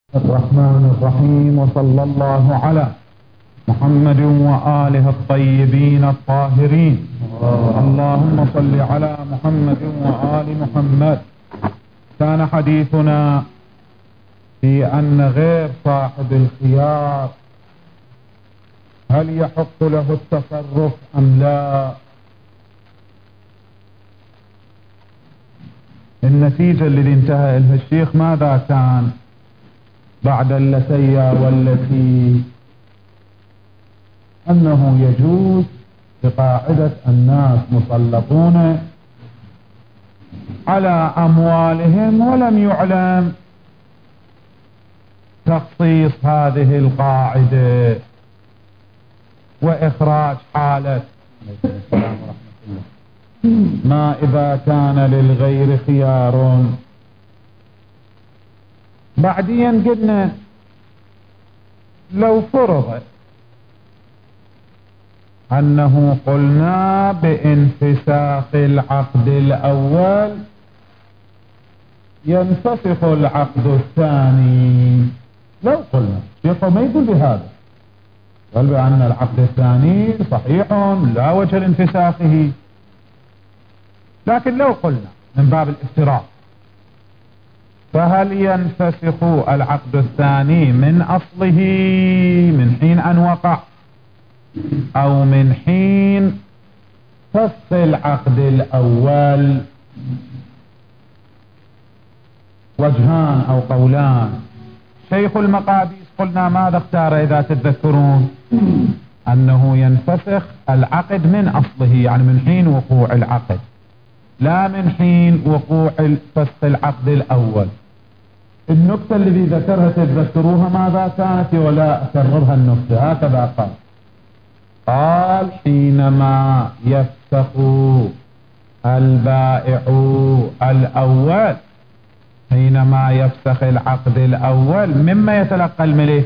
الرحمن الرحيم، وصلى الله على محمد وآله الطيبين الطاهرين. اللهم صل على محمد وآل محمد. كان حديثنا في أن غير صاحب الخيار هل يحق له التصرف أم لا. النتيجة اللي انتهى إلها الشيخ ماذا كان بعد اللتيا والتي؟ أنه يجوز بقاعدة الناس مسلطون على أموالهم ولم يعلم تخصيص هذه القاعدة وإخراج حالة ما إذا كان للغير خيار. بعدين قلنا لو فرض أنه قلنا بانفساخ العقد الأول ينفسخ العقد الثاني. لو قلنا شيخ ما يقول بهذا، قال بأن العقد الثاني صحيح لا وجه لانفساخه، لكن لو قلنا من باب الافتراض فهل ينفسخ العقد الثاني من أصله من حين أن وقع أو من حين فسخ العقد الأول؟ وجهان أو قولان. شيخ المقاديس قلنا ماذا اختار إذا تتذكرون؟ أنه ينفسخ العقد من أصله، يعني من حين وقوع العقد لا من حين وقوع فسخ العقد الأول. النكتة اللي ذكرها تتذكروها ماذا كانت ولا أكررها النكتة؟ هكذا قال حينما يفسخ البائع الأول، حينما يفسخ العقد الأول مما يتلقى الملك؟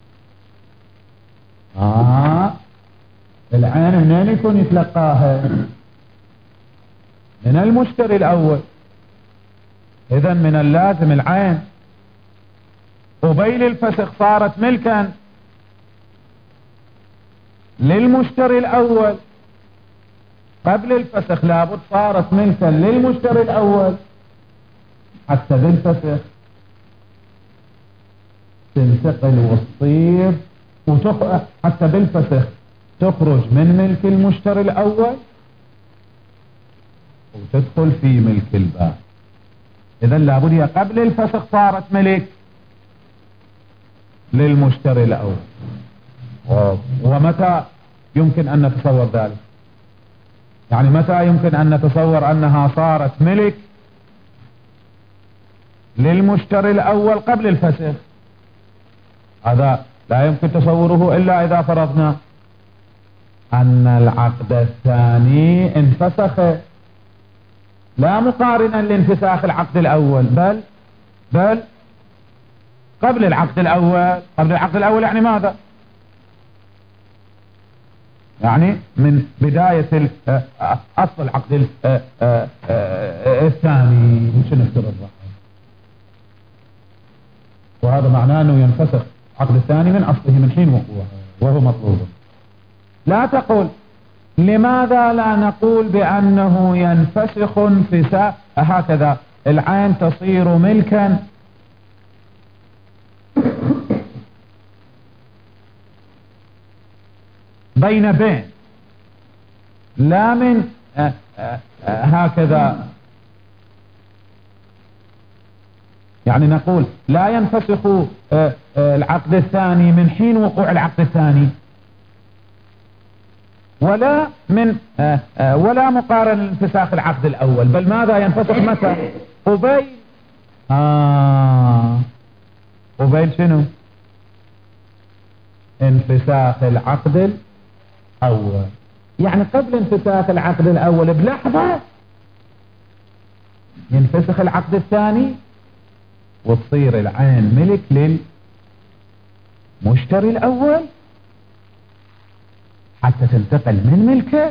العين منين يكون يتلقاها؟ من المشتري الأول. إذا من اللازم العين قبيل الفسخ صارت ملكا للمشتري الأول، قبل الفسخ لابد صارت ملكا للمشتري الأول، حتى بالفسخ تنتقل وتصير حتى بالفسخ تخرج من ملك المشتري الأول وتدخل في ملك البائع. إذا لابد هي قبل الفسخ صارت ملك للمشتري الأول. ومتى يمكن أن نتصور ذلك؟ يعني متى يمكن أن نتصور أنها صارت ملك للمشتري الأول قبل الفسخ؟ هذا لا يمكن تصوره إلا إذا فرضنا أن العقد الثاني انفسخ لا مقارنا لانفساخ العقد الأول، بل قبل العقد الأول. قبل العقد الأول يعني ماذا؟ يعني من بداية أصل العقد الثاني. مش نفترض، وهذا معناه أنه ينفسخ العقد الثاني من أصله من حين وقوعه، وهو مطلوب. لا تقول لماذا لا نقول بأنه ينفسخ انفساخ هكذا العين تصير ملكا بين لا من هكذا. يعني نقول لا ينفسخ العقد الثاني من حين وقوع العقد الثاني ولا مقارنة لانفساخ العقد الأول، بل ماذا ينفسخ متى؟ قبيل شنو؟ انفساخ العقد الأول. يعني قبل انفساخ العقد الأول بلحظة ينفسخ العقد الثاني وتصير العين ملك للمشتري الأول حتى تنتقل من ملكه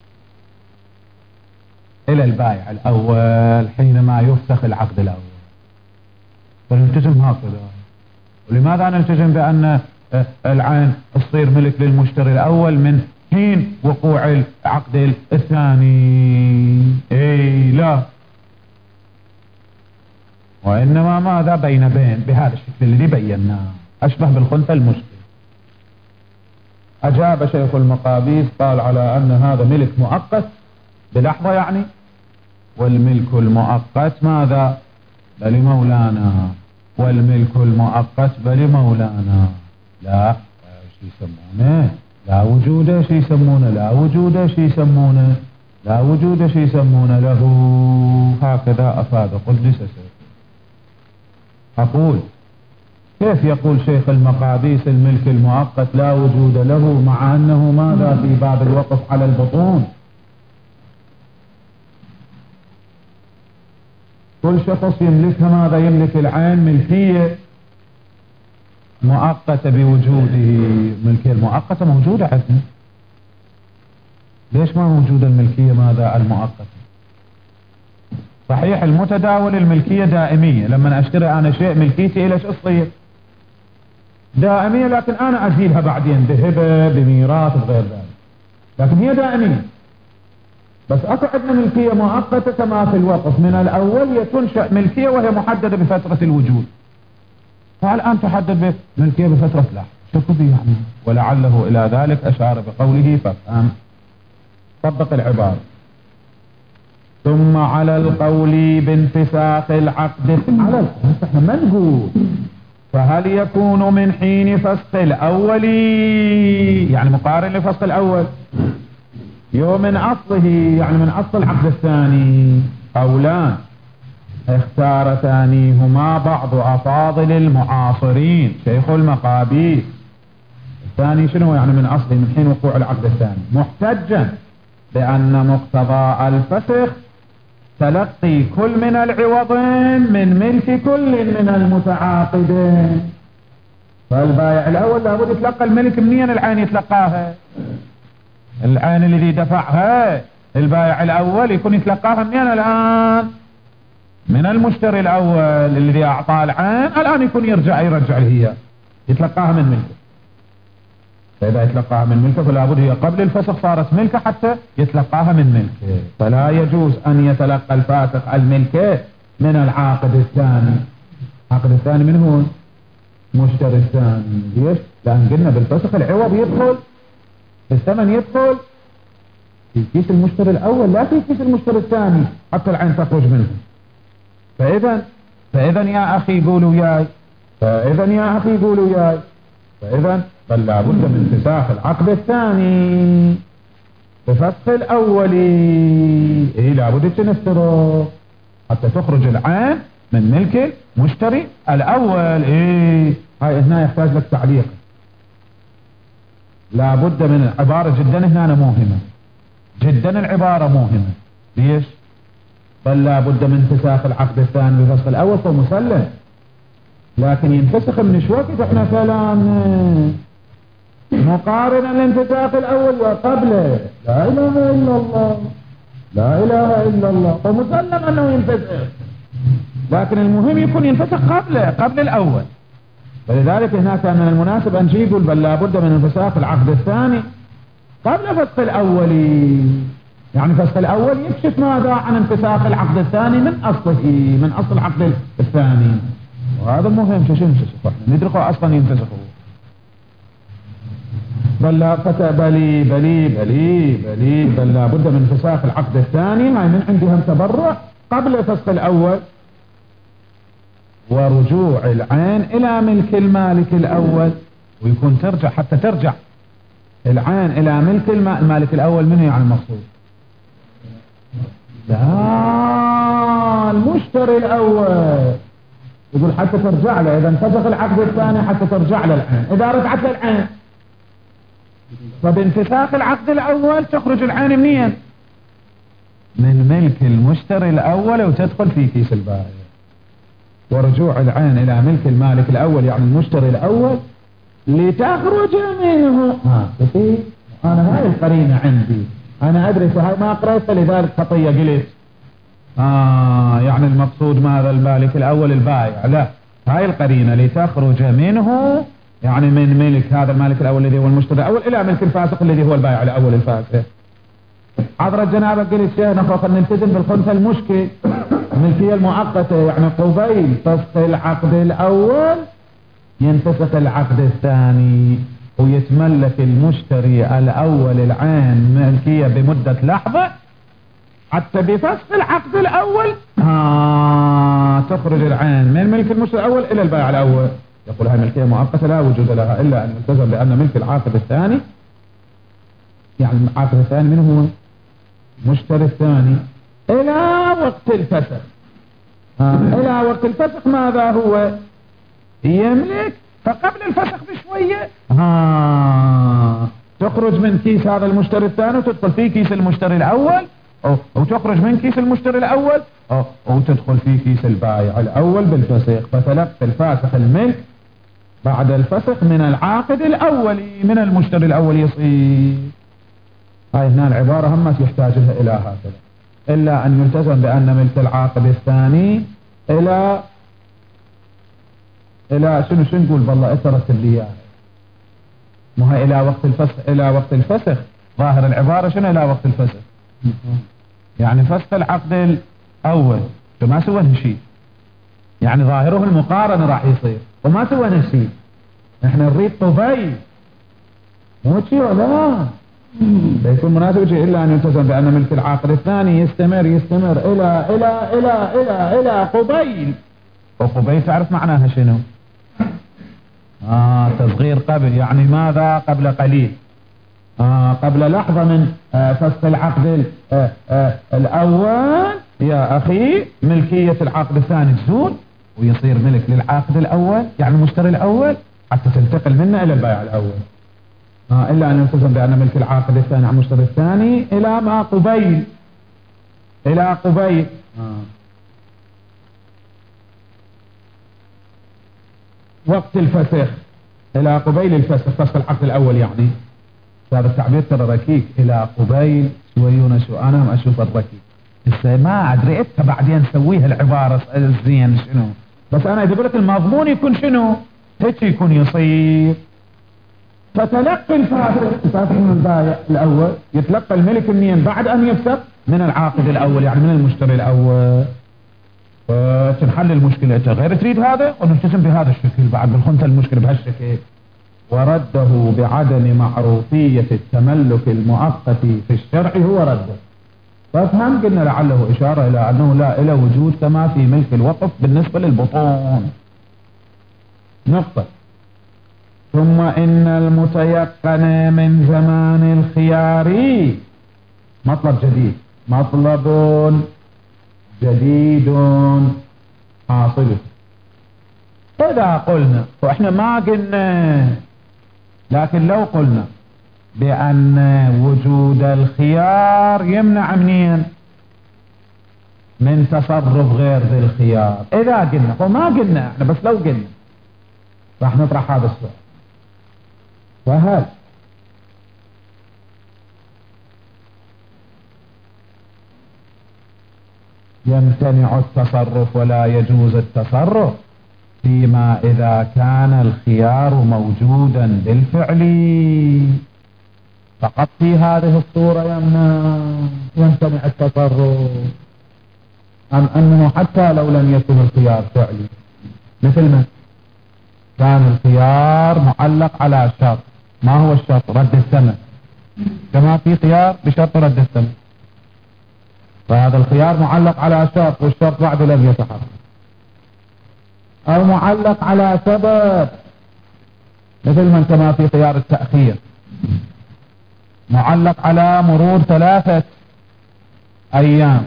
إلى البائع الأول حينما يفسخ العقد الأول. فالالتزم هكذا. ولماذا نلتزم بأن العين تصير ملك للمشتري الأول من حين وقوع العقد الثاني؟ اي لا، وإنما ماذا بين بهذا الشكل الذي بيناه، أشبه بالخنثى المشبه. أجاب شيخ المقابيس قال على أن هذا ملك مؤقت بلحظة يعني، والملك المؤقت ماذا؟ بل مولانا، والملك المؤقت بل مولانا. لا شو يسمونه؟ لا وجود شو يسمونه؟ لا وجود شو يسمونه؟ لا وجود شو يسمونه له. هكذا أفاد قدس سيف. أقول كيف يقول شيخ المقابيس الملك المؤقت لا وجود له مع أنه ماذا في باب الوقف على البطون؟ كل شخص يملكها ماذا؟ يملك العين ملكية مؤقتة بوجوده. ملكية المؤقتة موجودة عندنا، ليش ما موجودة الملكية ماذا المؤقتة؟ صحيح المتداول الملكية دائمية، لما أشتري أنا شيء ملكيتي إلى شو تصير؟ دائمية، لكن أنا أزيلها بعدين بهبة بميراث بغير ذلك، لكن هي دائمية. بس أكو عندنا ملكية مؤقتة كما في الوقف، من الأول تنشأ ملكية وهي محددة بفترة الوجود، فالآن تحدد بملكية بفترة لا شوفوا بي يعني. ولعله إلى ذلك أشار بقوله فافهم. طبق العبارة. ثم على القول بانفساخ العقد على القول احنا ما نقول فهل يكون من حين فسخ الأول، يعني مقارن لفسخ الأول، يوم من أصله يعني من أصل العقد الثاني، قولان اختار ثانيهما بعض أفاضل المعاصرين شيخ المقابيس. الثاني شنو يعني من أصله من حين وقوع العقد الثاني؟ محتجا بأن مقتضى الفسخ تلقي كل من العوضين من ملك كل من المتعاقدين. فالبائع الأول لابد يتلقى الملك منين؟ العين يتلقاها، العين الذي دفعها البائع الأول يكون يتلقاها منين الآن؟ من المشتري الأول الذي أعطاه العين، الآن يكون يرجع هي يتلقاها من ملكه. فإذا يتلقاها من ملكه فلا بد هي قبل الفسخ صارت ملكه حتى يتلقاها من ملكه، فلا يجوز أن يتلقى الفاسق الملكه من العاقد الثاني. العاقد الثاني من هو؟ مشتري الثاني. ليش؟ لأن قلنا بالفسخ العوض يدخل، الثمن يدخل في كيس المشتري الأول لا في كيس المشتري الثاني حتى العين تخرج منه. فإذا يا أخي قولوا ياي، فإذا بل لابد من انفساخ العقد الثاني بفسخ الأول. لابد تنفره حتى تخرج العين من ملك المشتري الأول. هاي هنا يحتاج لك تعليق. لابد من عبارة جدا هنا مهمة جدا، العبارة مهمة. ليش؟ بل لابد من انفساخ العقد الثاني بفسخ الأول فمسلم، لكن ينفسخ من شوكت احنا كلام مقارنا لانفساخ الأول وقبله. لا إله إلا الله فمسلم أنه ينفسخ، لكن المهم يكون ينفسخ قبل الأول. فلذلك هناك من المناسب أن يقول بل لابد من انفساخ العقد الثاني قبل فسخ الأول. يعني فسخ الأول يكشف ماذا عن انفساخ العقد الثاني من أصله، من أصل العقد الثاني. وهذا مهم. شو ندركه أصلا ينفسخه. بل لابد من انفساخ العقد الثاني، هاي من عندهم تبرع قبل فسخ الأول، ورجوع العين إلى ملك المالك الأول، ويكون حتى ترجع العين إلى ملك المالك الأول. منه يعني المقصود؟ لا المشتري الأول. يقول حتى ترجع له، إذا انفسخ العقد الثاني حتى ترجع له العين. إذا رجعت له العين فبانفساخ العقد الأول تخرج العين منين؟ من ملك المشتري الأول وتدخل في كيس البائع. ورجوع العين إلى ملك المالك الأول يعني المشتري الأول لتخرج منه. أنا هاي القرينة عندي، أنا أدرس هاي ما قرأت لذلك خطية قلت يعني المقصود ماذا؟ المالك الأول البائع. لا، هاي القرينة لتخرج منه، يعني من ملك هذا المالك الأول الذي هو المشتري الأول إلى ملك الفاسق الذي هو البائع الأول الفاسق. حضرة جنابك قلت شيخ نخاف أن نلتزم بالخمسة المشكل الملكية المؤقتة، يعني قبيل فسخ العقد الأول ينفسخ العقد الثاني ويتملك المشتري الأول العين ملكية بمدة لحظة، حتى بفسخ العقد الأول تخرج العين من ملك المشتري الأول إلى البائع الأول. يقول هاي ملكية مؤقتة لا وجود لها إلا أن يلتزم بأن ملك العاقد الثاني، يعني العاقد الثاني من هو المشتري الثاني إلى وقت الفسخ. إلى وقت الفسخ ماذا هو يملك، فقبل الفسخ بشوية تخرج من كيس هذا المشتري الثاني وتدخل في كيس المشتري الأول، وتخرج من كيس المشتري الأول وتدخل في كيس البائع الأول بالفسخ. فتلقى الفاسخ الملك بعد الفسخ من العاقد الأولي من المشتري الأول يصير. هاي هنا العبارة هم يحتاج لها إلى هكذا، إلا أن يلتزم بأن ملك العاقد الثاني إلى شنو نقول بالله اترتب لي اياها، مو هي إلى وقت الفسخ. إلى وقت الفسخ ظاهر العبارة شنو إلى وقت الفسخ، يعني فسخ العقد الأول ما سوى شيء، يعني ظاهره المقارنة راح يصير وما سوى شيء. احنا نريد طبي مو شيء ولا يكون مناسب شيء، إلا أن يلتزم بأن ملك العاقد الثاني يستمر إلى قبيل. وقبيل تعرف معناها شنو؟ تصغير قبل، يعني ماذا قبل قليل، قبل لحظة من فسخ العقد الأول يا أخي ملكية العقد الثاني تزول ويصير ملك للعقد الأول، يعني المشتري الأول، حتى تنتقل منه إلى البائع الأول. إلا أن يلتزم بأن ملك العاقد الثاني على المشتري الثاني إلى ما قبيل، إلى قبيل وقت الفسخ، إلى قبيل الفسخ، فسخ العقد الأول. يعني هذا التعبير ترى ركيك، إلى قبيل شويون شو أنا ما أشوف الركيك هسه ما أدري إنت بعدين نسويها العبارة الزين شنو، بس أنا إذا بقولك المضمون يكون شنو هيك يكون يصير. فتلقي الفاسق من البائع الأول يتلقى الملك منين بعد أن يفسخ من العاقد الأول، يعني من المشتري الأول. فتنحل المشكلة. أنت غير تريد هذا ونلتزم بهذا الشكل بعد بالخنثى المشكلة بهالشكل. ورده بعدم معروفية التملك المؤقت في الشرع هو رده. فافهم قلنا لعله إشارة إلى أنه لا إلى وجود كما في ملك الوقف بالنسبة للبطون. نقطة. ثم إن المتيقن من زمان الخيار مطلب جديد، مطلب جديد حاصل. إذا قلنا وإحنا ما قلنا، لكن لو قلنا بأن وجود الخيار يمنع منين؟ من تصرف غير ذي الخيار. إذا قلنا وما قلنا احنا، بس لو قلنا راح نطرح هذا السؤال. وهل يمتنع التصرف ولا يجوز التصرف فيما إذا كان الخيار موجودا بالفعل فقط في هذه الصورة يمتنع التصرف، أم أنه حتى لو لم يكن الخيار فعلي؟ مثل ما كان الخيار معلق على شرط، ما هو الشرط؟ رد الثمن، كما في خيار بشرط رد الثمن، فهذا الخيار معلق على شرط والشرط بعد لم يتحقق، أو معلق على سبب مثل من كما في خيار التأخير معلق على مرور 3 أيام،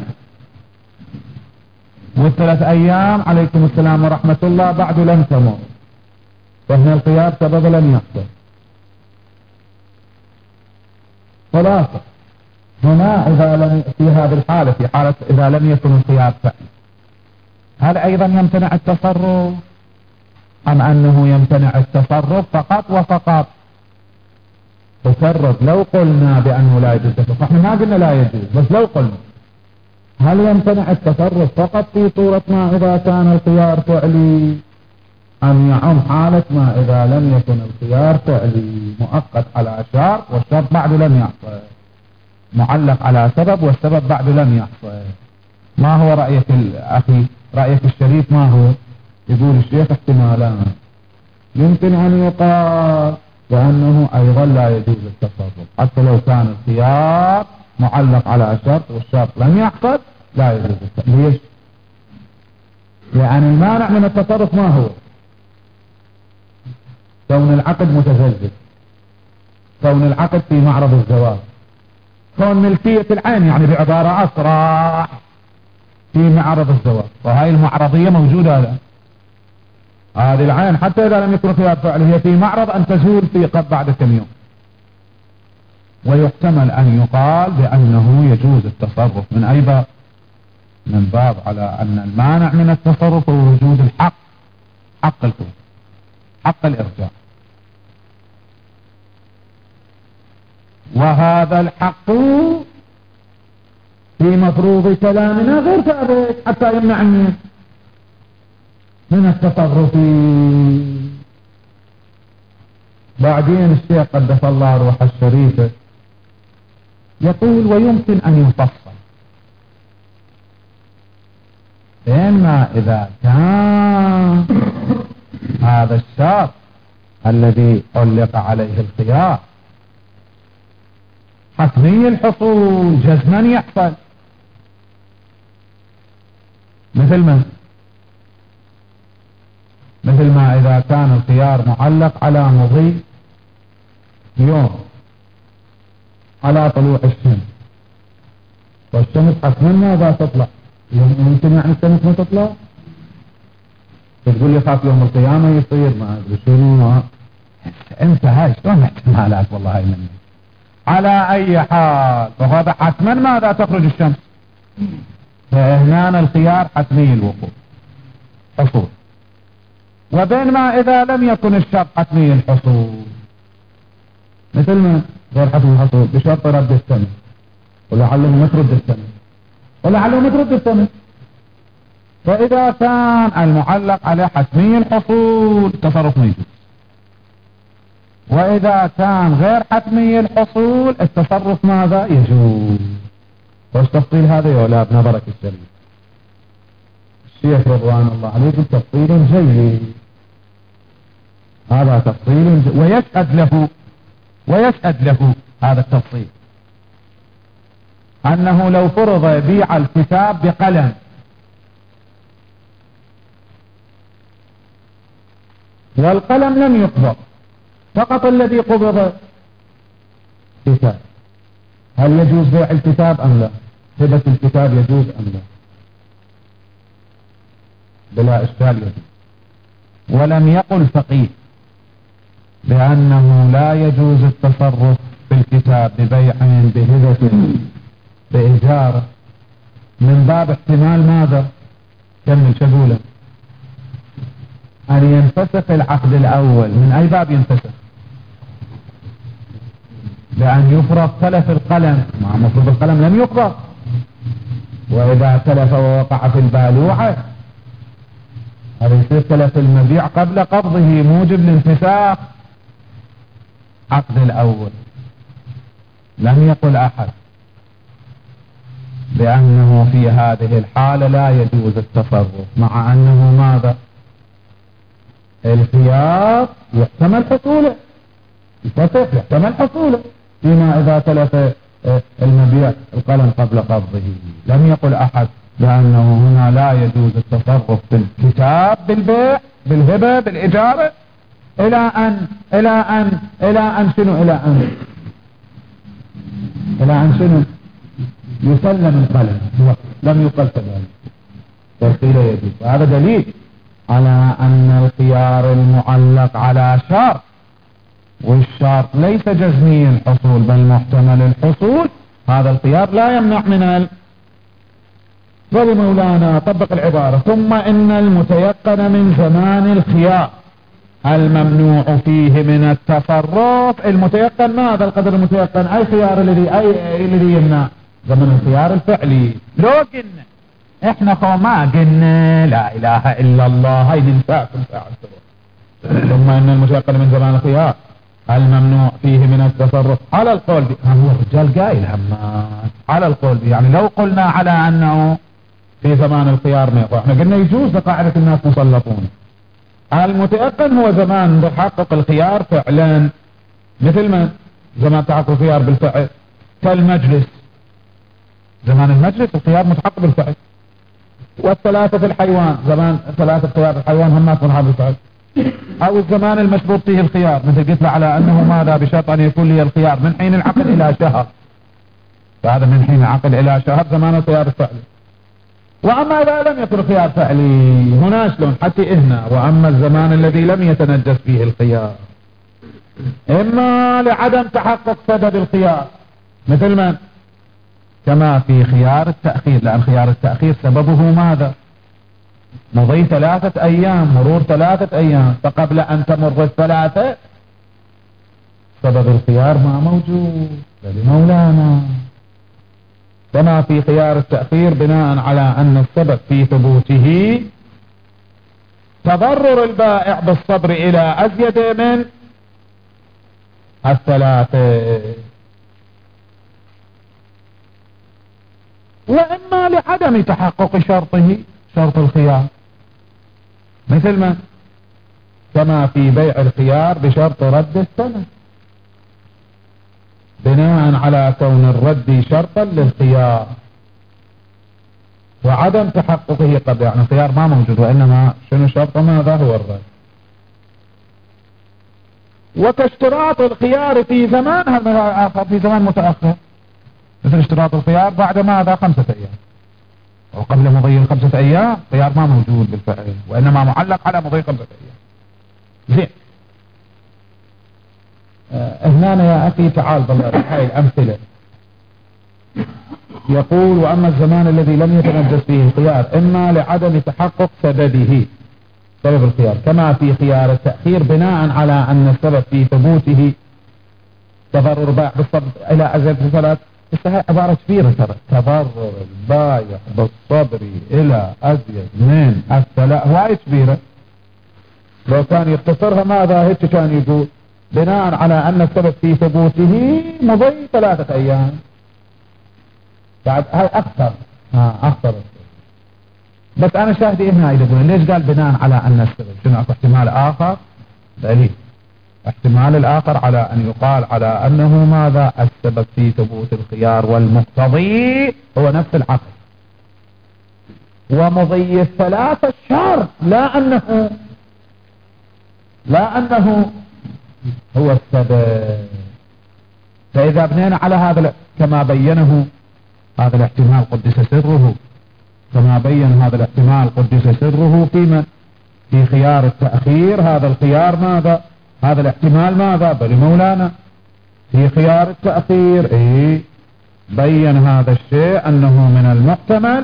وال3 أيام عليكم السلام ورحمة الله بعد لم تمر، فهنا الخيار سبب لم يحصل. خلاصة هنا إذا لم في هذه الحالة، في حالة إذا لم يكن الخيار فعلا، هل أيضا يمتنع التصرف أم أنه يمتنع التصرف فقط وفقط؟ تصرف لو قلنا بأنه لا يجوز التصرف، احنا ما قلنا لا يجوز، بس لو قلنا هل يمتنع التصرف فقط في صورة ما إذا كان الخيار فعلي أن يعم حالة ما إذا لم يكن الخيار فعلي مؤقت على شرط والشرط بعد لم يحصل، معلق على سبب والسبب بعد لم يحصل. ما هو رأيك الأخي؟ رأيك الشريف ما هو؟ يقول الشيخ احتمالان، يمكن أن يقال بأنه أيضا لا يجوز التصرف حتى لو كان الخيار معلق على شرط والشرط لم يحصل لا يجوز التصرف. ليش؟ لأن المانع من التصرف ما هو؟ كون العقد متزلزل، كون العقد في معرض الزواج، كون ملكية العين يعني بعبارة أصرح في معرض الزواج، وهي المعرضية موجودة الآن. هذه العين حتى إذا لم يكن خيار فعل هي في معرض أن تزول في بعد كم يوم. ويحتمل أن يقال بأنه يجوز التصرف من أي باب؟ من باب على أن المانع من التصرف هو وجود الحق، حق الكون، حق الإرجاع، وهذا الحق في مفروض كلامنا غير ثابت حتى يمنعني من التصرف. بعدين الشيخ قدس الله روح الشريفة يقول ويمكن أن يفصل بينما إذا كان هذا الشرط الذي علق عليه الخيار حتمي الحصول جزما يحصل، مثل ما إذا كان الخيار معلق على مضي يوم على طلوع الشمس، والشمس حتما ماذا تطلع؟ يمكن يعني الشمس ما تطلع؟ تقول لي خاف يوم القيامة يصير ما أدري شنو. انت هاي شلون احتمالات والله هاي مني. على أي حال فهذا حتما ماذا تخرج الشمس؟ فهنا الخيار حتمي الوقوع حصول، وبينما إذا لم يكن الشرط حتمي الحصول مثل ما غير حتمي الحصول بشرط رد السمع، ولعله ما ترد السمع، ولعله ما ترد السمع. فإذا كان المعلق على حتمي الحصول تصرف ما يجوز، وإذا كان غير حتمي الحصول التصرف ماذا يجوز. وش تفصيل هذا يا أولاد نظرك الشريف؟ الشيخ رضوان الله عليكم تفصيل جيد، هذا تفصيل جيد ويشهد له هذا التفصيل أنه لو فرض بيع الكتاب بقلم والقلم لم يقبض، فقط الذي قبض كتاب، هل يجوز بيع الكتاب أم لا؟ هبة الكتاب يجوز أم لا؟ بلا إشكال يجوز. ولم يقل فقيه بأنه لا يجوز التصرف في الكتاب ببيع بهبة بإجارة من باب احتمال ماذا؟ كمل شغوله أن ينفسخ العقد الأول. من أي باب ينفسخ؟ لأن يفرض تلف القلم، مع مفروض القلم لم يقبض، وإذا تلف ووقع في البالوعة هذا يصير تلف المبيع قبل قبضه موجب لانفساخ عقد الأول. لم يقل أحد بأنه في هذه الحالة لا يجوز التصرف، مع أنه ماذا؟ الخيار يحتمل حصوله، التصرف يحتمل حصوله فيما إذا تلف المبيع القلم قبل قبضه. لم يقل أحد بأنه هنا لا يجوز التصرف بالكتاب بالبيع بالهبة بالإجارة إلى أن شنو يسلم القلم. لم يقل كذلك، ترخيل يجوز. هذا دليل على أن الخيار المعلق على شرط، والشرط ليس جزمي الحصول بل محتمل الحصول، هذا الخيار لا يمنع من مولانا طبق العبارة ثم إن المتيقن من زمان الخيار الممنوع فيه من التصرف. المتيقن ماذا القدر المتيقن؟ أي خيار الذي يمنع؟ زمن الخيار الفعلي. لو قلنا احنا ما قلنا لا اله الا الله هاي ننساكم ساعة ثم ان المتيقن من زمان الخيار الممنوع فيه من التصرف على القول به. هو الرجال قايل على القول به، يعني لو قلنا على انه في زمان الخيار ما يقع، احنا قلنا يجوز لقاعدة الناس مسلطون. المتيقن هو زمان تحقق الخيار فعلا، مثل ما زمان تحقق الخيار بالفعل كالمجلس، زمان المجلس الخيار متحقق بالفعل. والثلاثة في الحيوان، زمان ثلاثة خيار الحيوان هم متحقق بالفعل. او الزمان المشروط فيه الخيار، مثل قلت على انه ماذا بشرط ان يكون لي الخيار من حين العقد الى شهر، فهذا من حين العقد الى شهر زمان الخيار الفعلي. واما اذا لم يكن الخيار فعلي هنا شلون حتى هنا، واما الزمان الذي لم يتنجس فيه الخيار اما لعدم تحقق سبب الخيار، مثل من كما في خيار التأخير، لان خيار التأخير سببه ماذا؟ مضي 3 ايام، مرور 3 ايام، فقبل ان تمر 3 سبب الخيار ما موجود لمولانا. كما في خيار التأخير بناء على ان السبب في ثبوته تضرر البائع بالصبر الى ازيد من 3، واما لعدم تحقق شرطه، شرط الخيار، مثل ما كما في بيع الخيار بشرط رد الثمن، بناء على كون الرد شرطا للخيار وعدم تحققه قبل، يعني الخيار ما موجود وإنما شنو شرط ماذا هو الرد. وكاشتراط الخيار في زمان هذا آخر، في زمان متأخر، مثل اشتراط الخيار بعد ماذا 5 أيام، وقبل مضي 5 أيام خيار ما موجود بالفعل وإنما معلق على مضي 5 أيام. زين هنا يا أخي تعال بالله هاي الأمثلة. يقول وأما الزمان الذي لم يتنجس فيه الخيار إما لعدم تحقق سببه، سبب الخيار، كما في خيار التأخير بناء على أن السبب في ثبوته تضرر البائع بالصبر إلى أزيد 3. هاي عبارة كبيرة ترى، تضرر البائع بالصبر إلى أزيد من 3 وايد كبيرة. لو كان يختصرها ماذا هيك كان يقول بناء على أن السبب في ثبوته مضي 3 أيام. بعد هاي أكثر أكثر، بس أنا شاهدي هنا يقول ليش قال بناء على أن السبب، شنو أكو احتمال آخر؟ دليل احتمال الآخر على أن يقال على أنه ماذا السبب في ثبوت الخيار والمقتضي هو نفس العقد، ومضي 3 شرط، لا أنه هو السبب. فإذا بنينا على هذا كما بينه هذا الاحتمال قدس سره، كما بين هذا الاحتمال قدس سره في خيار التأخير، هذا الخيار ماذا، هذا الاحتمال ماذا بل مولانا في خيار التأخير بين هذا الشيء أنه من المحتمل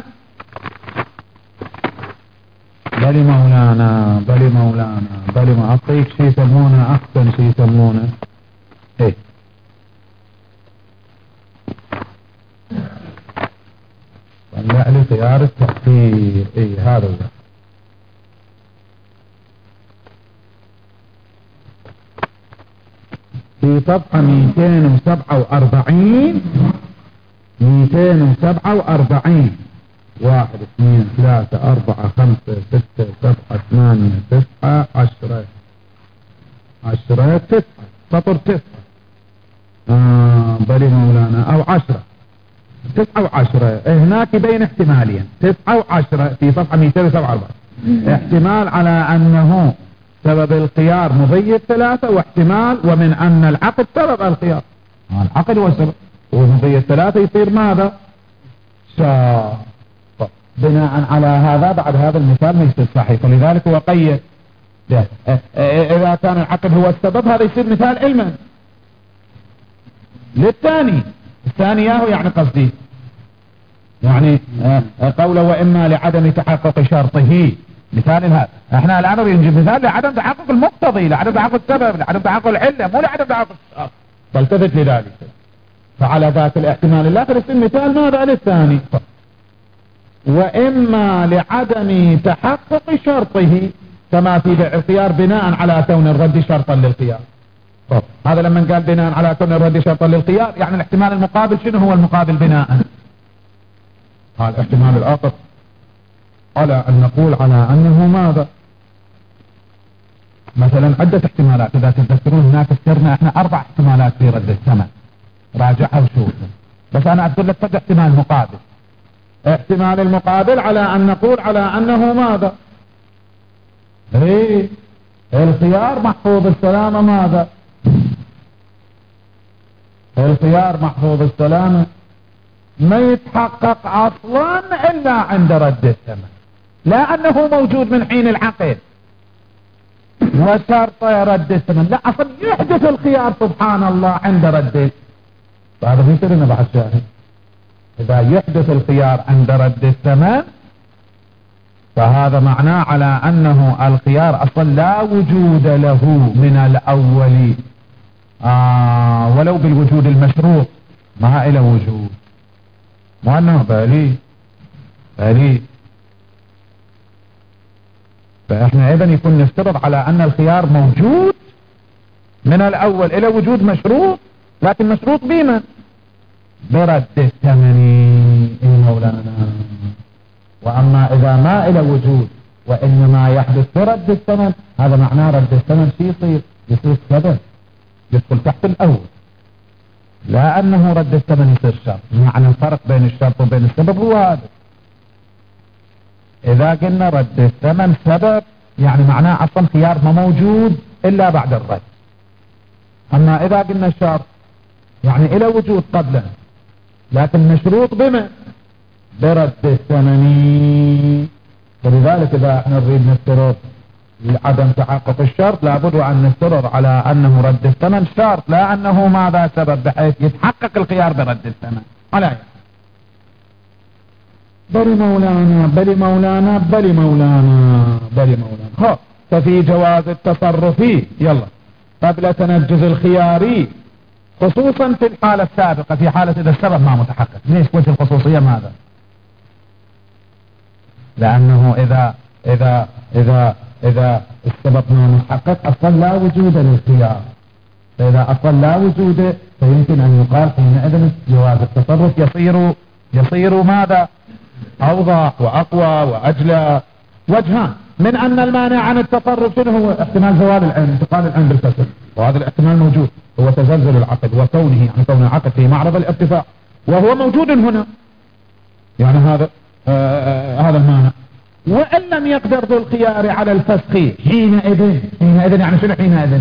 بل مولانا ما أعطيك شيء يسمونه أحسن شيء يسمونه طلع لي خيار التأخير هذا هو. في صفحة 247 1 2 3 4 5 6 7 8 9 10 9 سطر 9 بل مولانا أو 10 9 و10 هناك يبين احتمالين 9 و10 في صفحة 247 احتمال على أنه سبب الخيار مضي 3 واحتمال ومن أن العقد سبب الخيار، العقد هو السبب ومضي 3 يصير ماذا شرط. بناء على هذا بعد هذا المثال ما يصير صحيح، ولذلك هو قيد إذا كان العقد هو السبب هذا يصير مثال علما للثاني ياهو، يعني قصدي يعني قوله وإما لعدم تحقق شرطه، مثال هذا احنا الآن نجيب مثال لعدم تحقق المقتضي، لعدم تحقق السبب، لعدم تحقق العلة، مو لعدم تحقق الشرط، فالتفت لذلك. فعلى ذات الاحتمال الآخر يصير مثال ماذا للثاني. وإما لعدم تحقق شرطه كما في بيع الخيار بناء على كون الرد شرطا للخيار. طب هذا لما قال بناء على كون الرد شرطا للخيار يعني الاحتمال المقابل شنو هو المقابل بناء؟ هذا الاحتمال الآخر على أن نقول على أنه ماذا؟ مثلا عدة احتمالات. إذا تتذكرون هناك اذكرنا احنا 4 احتمالات في رد الثمن، راجعها وشوفها. بس أنا أذكر لك فد احتمال مقابل. احتمال المقابل على أن نقول على أنه ماذا؟ ايه الخيار محفوظ السلامة ماذا؟ الخيار محفوظ السلامة ما يتحقق أصلا إلا عند رد الثمن، لا أنه موجود من حين العقد وشرط رد الثمن، لا أصلا يحدث الخيار سبحان الله عند رد. هذا في سرنا بعد شاهد. إذا يحدث الخيار عند رد الثمن فهذا معناه على أنه الخيار أصلا لا وجود له من الأول، ولو بالوجود المشروط ما إلى وجود، مو أنه بالي. فإحنا أيضا يكون نفترض على أن الخيار موجود من الأول إلى وجود مشروط، لكن مشروط بمن؟ برد الثمن. إيه مولانا. وأما إذا ما إلى وجود وإنما يحدث برد الثمن هذا معناه رد الثمن شيء يصير سبب يدخل تحت الأول، لا أنه رد الثمن يصير شرط. معنى الفرق بين الشرط وبين السبب هو هذا. إذا قلنا رد الثمن سبب يعني معناه أصلا خيار ما موجود إلا بعد الرد. أما إذا قلنا الشرط يعني إلى وجود قبله لكن مشروط بما؟ برد الثمن. ولذلك إذا احنا نريد نفترض عدم تحقق الشرط لابد أن نفترض على أنه رد الثمن شرط، لا أنه ماذا سبب بحيث يتحقق الخيار برد الثمن. على بلي مولانا. خب ففي جواز التصرف يلا قبل تنجز الخياري خصوصا في الحالة السابقة، في حالة إذا السبب ما متحقق. ليش وجه الخصوصية ماذا؟ لأنه إذا السبب ما متحقق أصلا لا وجود للخيار، فإذا أصلا لا وجود فيمكن أن يقال حينئذ جواز التصرف يصير ماذا؟ أوضح وأقوى وأجلى. وجهان من أن المانع عن التصرف شنو هو؟ احتمال زوال العين، انتقال العين بالكسر، وهذا الاحتمال موجود، هو تزلزل العقد وكونه يعني كون العقد في معرض الارتفاع وهو موجود هنا، يعني هذا المانع. وإن لم يقدر ذو الخيار على الفسخ حينئذ يعني شنو حينئذ؟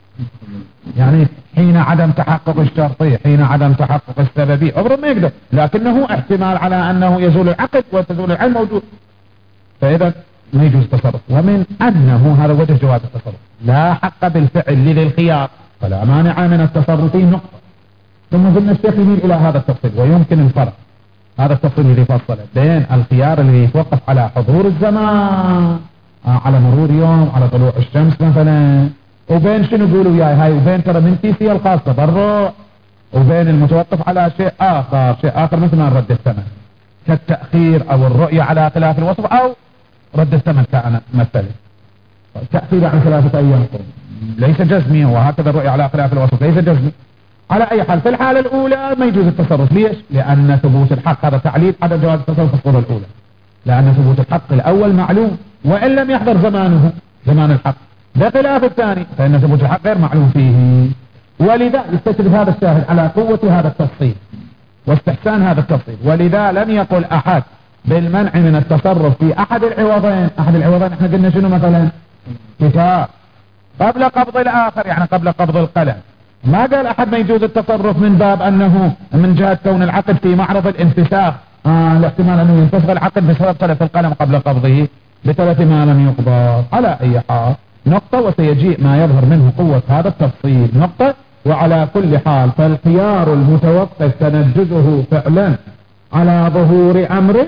يعني حين عدم تحقق الشرطي، حين عدم تحقق السببي أبرم ما يقدر، لكنه احتمال على أنه يزول العقد وتزول العين موجود، فإذا ما يجوز التصرف. ومن أنه هذا وجه جواز التصرف لا حق بالفعل للخيار فلا مانع من التصرف نقطة. ثم قلنا الشيخ يميل إلى هذا التفصيل ويمكن الفرق، هذا التفصيل اللي فصله بين الخيار اللي يتوقف على حضور الزمان، على مرور يوم، على طلوع الشمس مثلا، وبين شنو يقولوا وياي هاي، وبين ترى من كيسية الخاص تبرع، وبين المتوقف على شيء آخر مثل ما رد الثمن كالتأخير أو الرؤية على خلاف الوصف أو رد الثمن كان مثلا تأخير عن 3 أيام ليس جزمي، وهكذا الرؤية على خلاف الوصف ليس جزمي. على أي حال في الحالة الأولى ما يجوز التصرف. ليش؟ لأن ثبوت الحق هذا تعليل عدم جواز التصرف في الصورة الأولى، لأن ثبوت الحق الأول معلوم وإن لم يحضر زمان الحق، بخلاف الثاني فإن ثبوت الحق غير معلوم فيه. ولذا يستشهد هذا الشاهد على قوة هذا التفصيل واستحسان هذا التفصيل. ولذا لم يقل أحد بالمنع من التصرف في أحد العوضين. احنا قلنا شنو مثلا؟ كتاب قبل قبض الآخر، يعني قبل قبض القلم. ما قال أحد ما يجوز التصرف من باب أنه من جهة كون العقد في معرض الانفساخ، الاحتمال أنه ينفسخ العقد بسبب تلف القلم قبل قبضه بتلف ما لم يقبض. على أي حال نقطة، وسيجيء ما يظهر منه قوة هذا التفصيل نقطة. وعلى كل حال فالخيار المتوقف تنجزه فعلا على ظهور أمر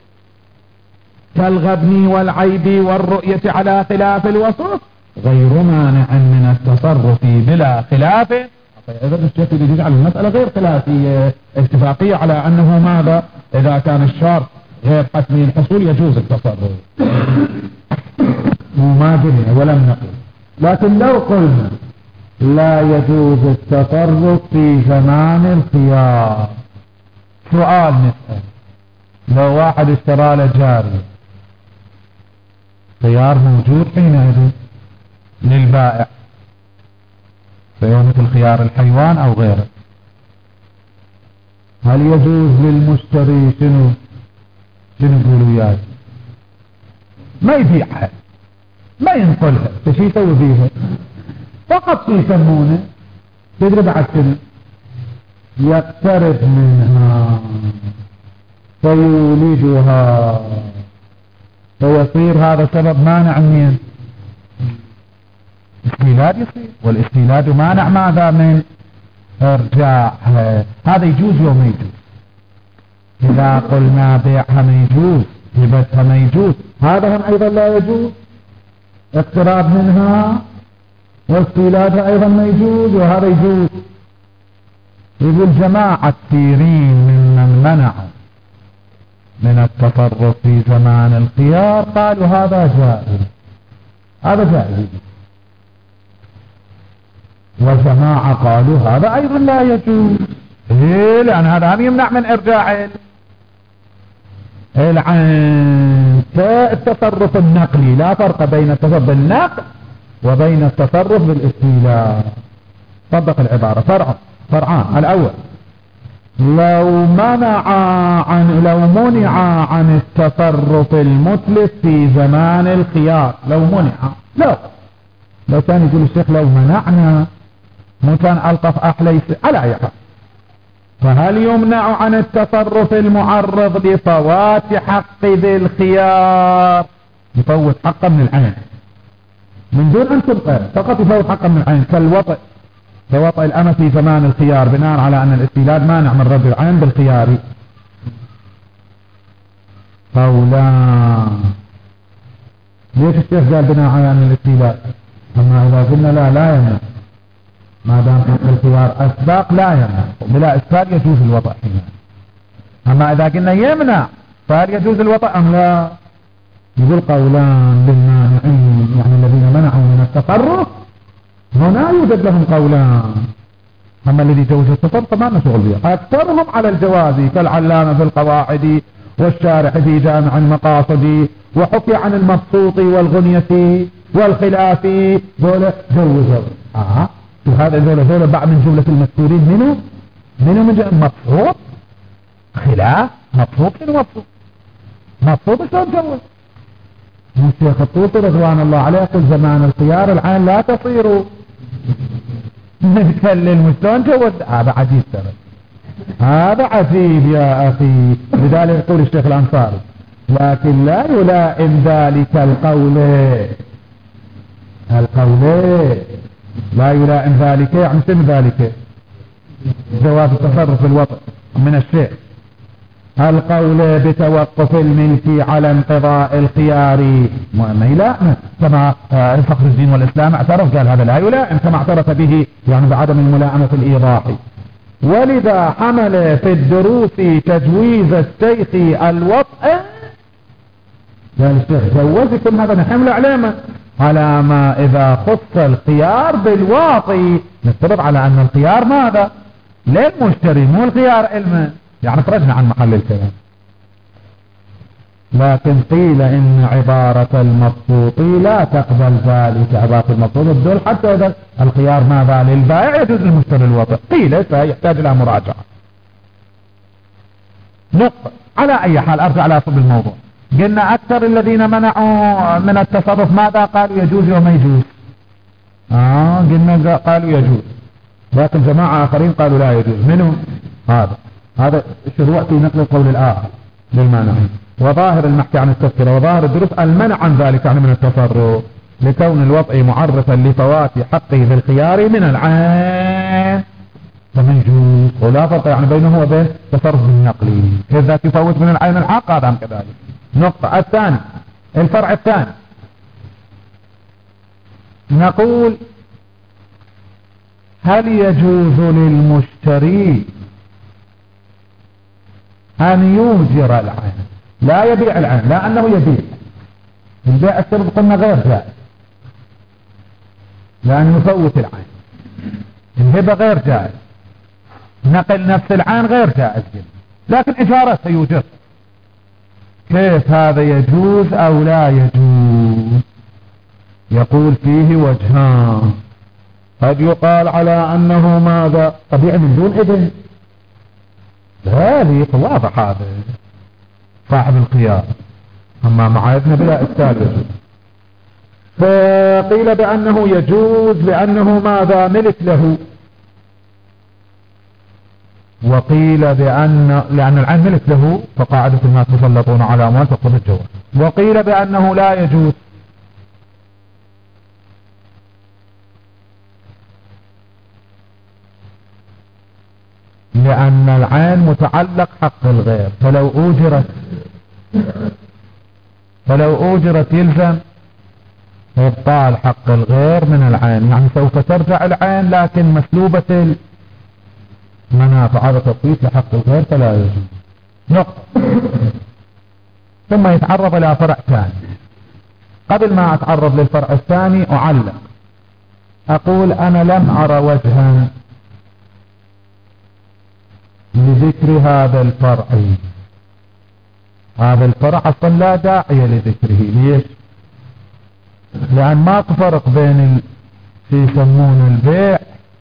كالغبن والعيب والرؤية على خلاف الوصف غير مانع من التصرف بلا خلاف. إذا الشيخ يجعل المسألة غير خلافية، اتفاقية على أنه ماذا؟ إذا كان الشرط غير حتمي الحصول يجوز التصرف. وما قلنا ولم نقل. لكن لو قلنا لا يجوز التصرف في زمان الخيار، سؤال نسأل: لو واحد اشترى له جارية، خيار موجود حينئذ للبائع، سواء مثل خيار الحيوان او غيره، هل يجوز للمشتري شنو يقول وياي؟ ما يبيعها، ما ينقلها، فشي يسوي فيها؟ فقط يسمونه تدري بعد شنو؟ يقترب منها فيولدها، فيصير هذا سبب مانع منين؟ استيلاد يصير، والاستيلاد مانع ماذا؟ من ارجاعها. هذا يجوز لو ما يجوز؟ اذا قلنا بيعها ما يجوز، هبتها ما يجوز، هذا هم ايضا لا يجوز، اقتراب منها واستيلادها ايضا ما يجوز، وهذا يجوز. يقول جماعة كثيرين ممن منعوا من التصرف في زمان الخيار قالوا هذا جائز، هذا جائز، وجماعة قالوا هذا ايضا لا يجوز. إيه؟ لان هذا هم يمنع من ارجاع العين. كالتصرف النقلي لا فرق بين التصرف بالنقل وبين التصرف بالاستيلاء. طبق العبارة فرعان. الاول: لو منع عن التصرف المتلف في زمان الخيار، لو منع، لو كان يقول الشيخ لو منعنا، مو كان ألطف أحلى على أي حال. فهل يمنع عن التصرف المعرض لفوات حق ذي الخيار؟ يفوت حقه من العين من دون أن تبقى، فقط يفوت حقه من العين، كالوطئ، كوطئ الأمة في زمان الخيار، بناء على أن الاستيلاد مانع من رد العين بالخيار. قولان. ليش الشيخ قال بناء على أن الاستيلاد؟ أما إذا قلنا لا يمنع، ما دام حق الخيار أسباق لا يمنع، بلا إسباق يجوز الوطأ هنا. أما إذا قلنا يمنع فهل يجوز الوطأ أم لا؟ يقول قولان للمانعين، يعني الذين منعوا من التصرف هنا يوجد لهم قولان. أما الذي جوز التصرف ما نشغل به، أكثرهم على الجواز، كالعلامة في القواعد والشارح في جامع المقاصد، وحكي عن المبسوط والغنية والخلافي، ذولا جوزوا. وهذا ذولا بعض من جملة المذكورين منه من مبسوط خلاف مبسوط. شنو مبسوط شلون جوز؟ الشيخ الطوطي رضوان الله عليه يقول زمان الخيار العين لا تصير نتكلم شلون جوز. هذا عجيب ترى، هذا عجيب يا أخي. لذلك يقول الشيخ الأنصاري: لكن لا يلائم ذلك القول لا يلائم ذلك، يعني شنو ذلك؟ جواز التصرف بالوطء من الشيخ. القول بتوقف الملك على انقضاء الخيار ما يلائم، كما فخر الدين والإسلام اعترف، قال هذا لا يلائم، كما اعترف به يعني بعدم الملائمة الإيضاح. ولذا حمل في الدروس تجويز الشيخ الوطء، قال الشيخ جوزكم هذا نحمل علامة على ما إذا خص الخيار بالواطي، نفترض على أن الخيار ماذا؟ للمشتري مو الخيار علما، يعني خرجنا عن محل الكلام. لكن قيل إن عبارة المبسوط لا تقبل ذلك، عبارة المبسوط تدل حتى إذا الخيار ماذا للبائع يجوز للمشتري الوطء، قيل فيحتاج إلى مراجعة. نقطة. على أي حال أرجع على أصل الموضوع. قلنا أكثر الذين منعوا من التصرف ماذا قالوا؟ يجوز وما يجوز. قلنا قالوا يجوز، لكن جماعة آخرين قالوا لا يجوز. منهم هذا الشروع في نقل القول الآخر للمانعين. وظاهر المحكي عن التذكرة وظاهر الدروس المنع عن ذلك، يعني من التصرف، لكون الوضع معرفا لفوات حقه بالخيار من العين فما يجوز، ولا فرق يعني بينه وبين تصرف النقلي إذا تفوت من العين الحق، هذا كذلك. نقطة. الثاني، الفرع الثاني، نقول هل يجوز للمشتري أن يوجر العين، لا يبيع العين، لا أنه يبيع، البيع الشرط قلنا غير جائز لأن يفوت العين. الهبة غير جائز، نقل نفس العين غير جائز جدا، لكن إجارته يوجد. كيف هذا يجوز أو لا يجوز؟ يقول فيه وجهان. قد يقال على أنه ماذا؟ طبيعي من دون إذن، ذلك واضح هذا صاحب الخيار، أما مع إذن بلا إشكال. فقيل بأنه يجوز لأنه ماذا؟ ملك له. وقيل لأن العين ملك له فقاعدة الناس يسلطون على أموال تقتضي الجواز. وقيل بأنه لا يجوز لأن العين متعلق حق الغير، فلو أوجرت يلزم إبطال حق الغير من العين، يعني سوف ترجع العين لكن مسلوبة المنافع، هذا تطبيق لحق الغير فلا يجوز. نقطة. ثم يتعرض إلى فرع ثاني. قبل ما أتعرض للفرع الثاني أعلق، أقول أنا لم أرى وجها لذكر هذا الفرع. هذا الفرع أصلا لا داعي لذكره. ليش؟ لأن ما تفرق بين يسمون البيع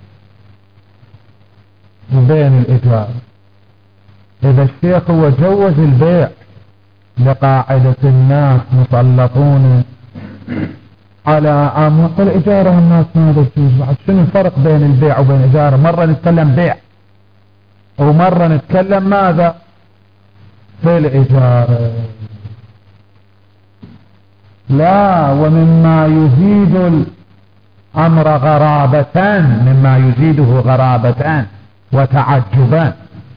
وبين الإيجار. إذا الشيخ هو جوز البيع لقاعدة الناس مسلطون على أموال الإجارة الناس ماذا تجوز، بعد شنو الفرق بين البيع وبين الإجارة؟ مرة نتكلم بيع ومرة نتكلم ماذا؟ في الإجارة. لا، ومما يزيد الأمر غرابة، مما يزيده غرابة وتعجبا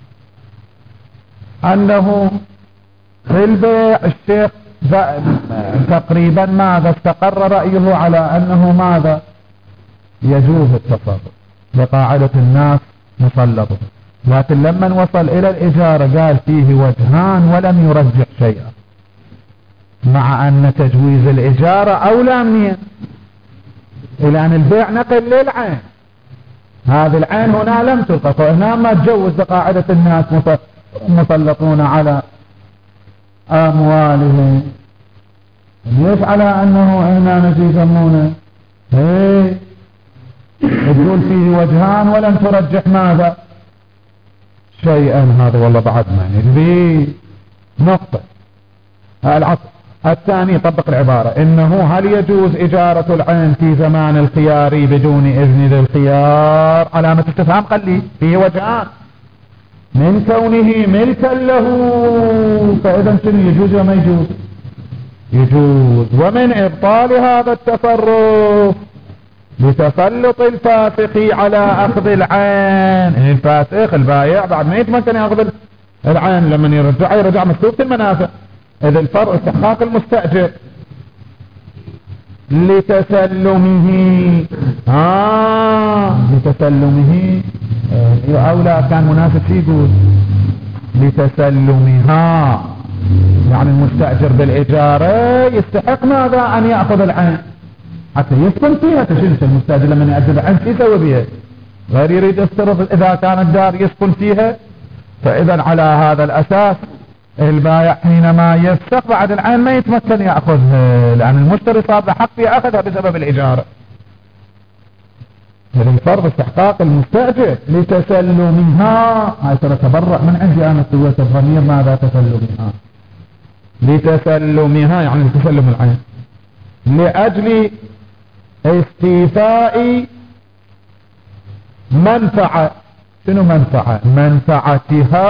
أنه في البيع الشيخ تقريبا ماذا استقر رأيه على أنه ماذا؟ يجوز التصرف لقاعدة الناس مسلطة، لكن لما وصل إلى الإجارة قال فيه وجهان ولم يرجح شيئا، مع أن تجويز الإجارة أولى منين؟ إلى أن البيع نقل للعين، هذه العين هنا لم تلقط، وهنا ما تجوز لقاعدة الناس مسلطون على أموالهم. ليش على أنه هنا نجي يسمونه يقول فيه وجهان ولم ترجح ماذا؟ شيئا. هذا والله بعد ما نجي نقطة. العصر الثاني طبق العبارة إنه هل يجوز إجارة العين في زمان الخيار بدون إذن ذي الخيار؟ علامة استفهام. قال لي فيه وجهان، من كونه ملكا له فإذا شنو يجوز وما يجوز؟ يجوز. ومن إبطال هذا التصرف لتسلط الفاسق على أخذ العين. الفاسق البايع بعد ما يتمكن يأخذ العين لما يرجع مسلوبة المنافع. إذا الفرق استحقاق المستأجر لتسلمه لتسلمه أو لا كان مناسب فيه يقول لتسلمها، يعني المستأجر بالإجارة يستحق ماذا؟ أن يأخذ العين حتى يسكن فيها. تشنش المستأجر لما يأجر العين شو يسوي بها؟ غير يريد يسترض إذا كان الدار يسكن فيها. فإذا على هذا الأساس البايع حينما يفسخ بعد العين ما يتمكن يأخذها، لأن المشتري صار له حق يأخذها بسبب الإجارة. هذا الفرق استحقاق المستأجر لتسلمها. هاي ترى تبرع من عندي أنا قوة الضمير ماذا تسلمها؟ لتسلمها يعني لتسلم العين لأجل استيفاء منفعة. شنو منفعة؟ منفعتها.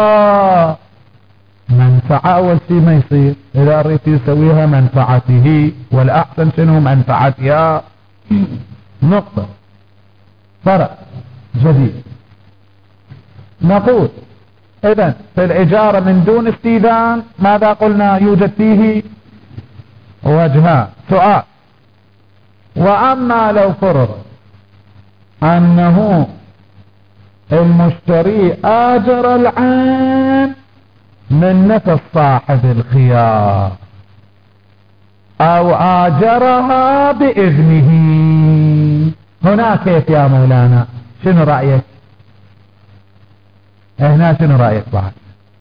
منفعة أول شيء ما يصير، إذا أريد يسويها منفعته، والأحسن شنو؟ منفعتها. نقطة. فرق جديد. نقول إذن في الإجارة من دون استئذان ماذا قلنا؟ يوجد فيه وجهان. سؤال: وأما لو فرض أنه المشتري آجر العين من نفس صاحب الخيار، أو آجرها بإذنه. هنا كيف يا مولانا؟ شنو رأيك هنا؟ شنو رأيك بعد؟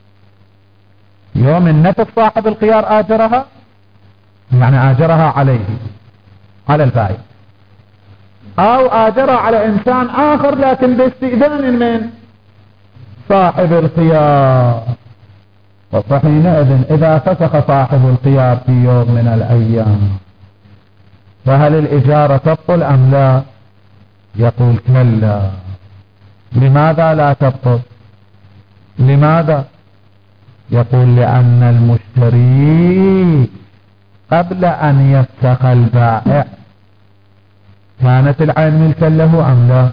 يوم النفس صاحب الخيار آجرها، يعني آجرها عليه على البائع، أو آجرها على إنسان آخر لكن باستئذان من صاحب الخيار. وحينئذ إذا فسخ صاحب الخيار في يوم من الأيام فهل الإجارة تبطل أم لا؟ يقول كلا. لماذا لا تبطل؟ لماذا؟ يقول لأن المشتري قبل أن يفسخ البائع كانت العين ملكا له أم لا؟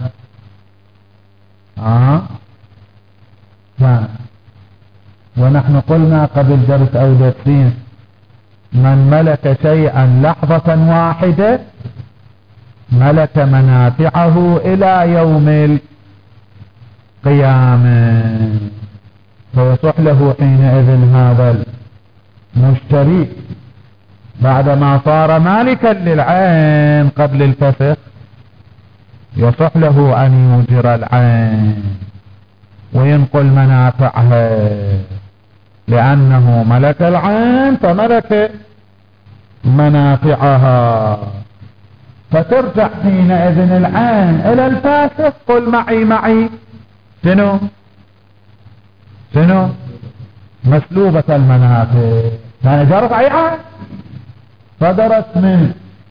كان. ونحن قلنا قبل درس أو درسين من ملك شيئا لحظة واحدة ملك منافعه إلى يوم القيامة، فيصح له حينئذ هذا المشتري بعدما صار مالكا للعين قبل الفسخ يصح له أن يوجر العين وينقل منافعها، لأنه ملك العين فملك منافعها، فترجع حينئذ العين إلى الفاسق. قل معي شنو مسلوبة المنافع، يعني جرت عيها صدرت من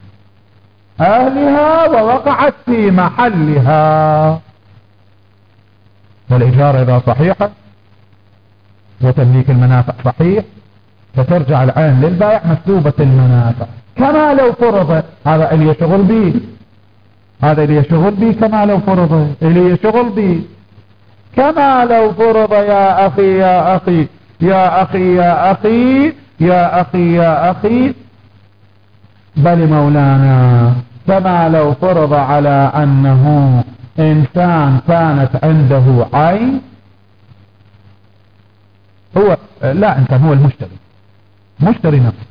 أهلها ووقعت في محلها. والإجارة إذا صحيحة وتمليك المنافع صحيح فترجع العين للبائع مسلوبة المنافع، كما لو فرض. هذا اللي يشغل به، هذا اللي يشغل به كما لو فرض، اللي يشغل به كما لو فرض. يا أخي يا أخي يا أخي يا أخي يا أخي يا أخي، بل مولانا كما لو فرض على أنه إنسان كانت عنده عين، هو لا إنسان، هو المشتري، مشتري نفسه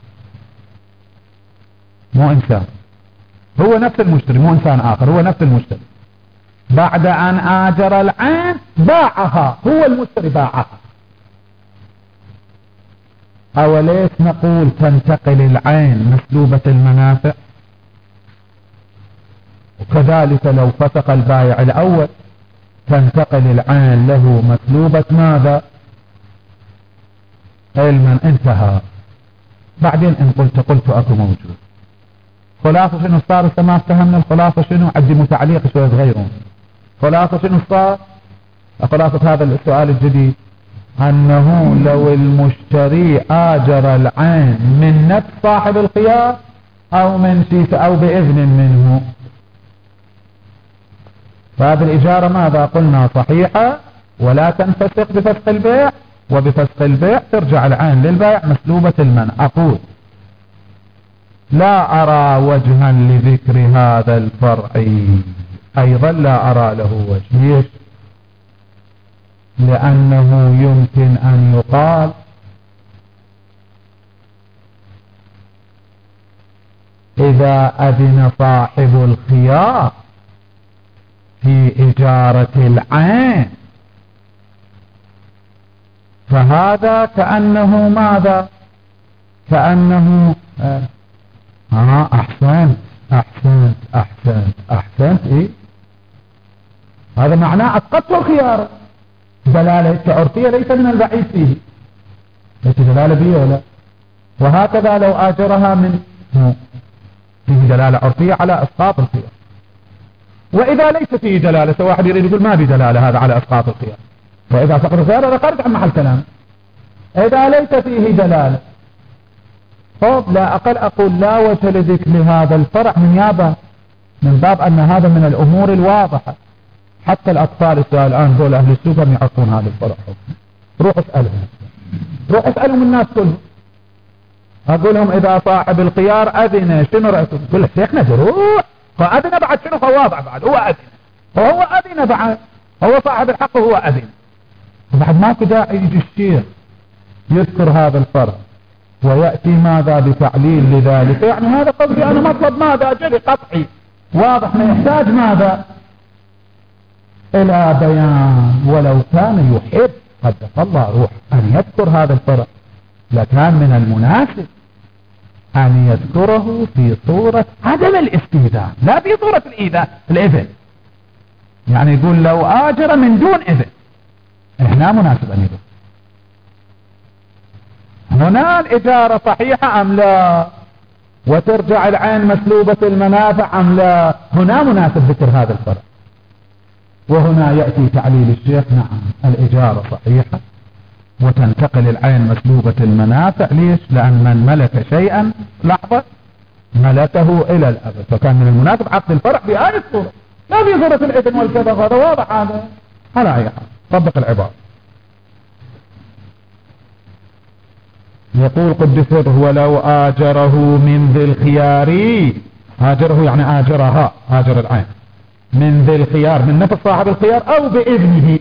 مو إنسان، هو نفس المشتري مو إنسان آخر، هو نفس المشتري. بعد أن آجر العين باعها، هو المشتري باعها. أوليس نقول تنتقل العين مسلوبة المنافع؟ وكذلك لو فسق البائع الأول تنتقل العين له مسلوبة ماذا؟ علما. انتهى. بعدين إن قلت أكو موجود. خلاصة شنو صار؟ ما افتهمنا الخلاصة شنو؟ عدموا تعليق شوية صغيرون. خلاصة شنو صار؟ خلاصة هذا السؤال الجديد أنه لو المشتري آجر العين من نفس صاحب الخيار أو من شيء أو بإذن منه، فهذه الإجارة ماذا قلنا؟ صحيحة ولا تنفسخ بفسخ البيع، وبفسخ البيع ترجع العين للبائع مسلوبة المنع. أقول لا أرى وجها لذكر هذا الفرع، أيضا لا أرى له وجه. ليش؟ لأنه يمكن أن يقال إذا أذن صاحب الخيار في إجارة العين فهذا كأنه ماذا؟ كأنه أحسنت إيه؟ هذا معناه أسقطت الخيار. دلالة عرفية ليس من البعيد فيه، ليس دلالة بيه ولا. وهكذا لو آجرها من فيه دلالة عرفية على أسقاط الخيار. وإذا ليس فيه دلالة، واحد يريد يقول ما في دلالة هذا على أسقاط الخيار، وإذا سقط الخيار هذا خارج عن محل كلام. إذا ليس فيه دلالة لا أقل أقول لا وجه لذكر هذا الفرع من باب أن هذا من الأمور الواضحة. حتى الأطفال الآن دول أهل السوق هم يعرفون هذا الفرع. روح اسألهم الناس كلهم. أقول لهم إذا صاحب الخيار أذن شنو رأيكم؟ يقول لك شيخنا روح، فأذن بعد شنو؟ فواضع بعد هو أذن، فهو أذن بعد، هو صاحب الحق وهو أذن. بعد ماكو داعي يجي الشيخ يذكر هذا الفرع. ويأتي ماذا بتعليل لذلك. يعني هذا قصدي أنا مطلب ماذا جري قطعي واضح، ما يحتاج ماذا إلى بيان. ولو كان يحب قدس الله روح أن يذكر هذا الفرق لكان من المناسب أن يذكره في صورة عدم الاستئذان لا في صورة الإذن. يعني يقول لو آجر من دون إذن، هنا مناسب أن يقول هنا الإجارة صحيحة أم لا، وترجع العين مسلوبة المنافع أم لا، هنا مناسب ذكر هذا الفرق. وهنا يأتي تعليل الشيخ نعم الإجارة صحيحة وتنتقل العين مسلوبة المنافع. ليش؟ لأن من ملك شيئا لحظة ملكه إلى الأبد، فكان من المناسب عقد الفرع في هذه الصورة لا في صورة الإذن والكذا. هذا واضح هذا على أي حال. طبق العبارة. يقول قدس ولو آجره من ذي الخيار، آجره يعني آجرها، آجر العين من ذي الخيار من نفس صاحب الخيار أو بإذنه،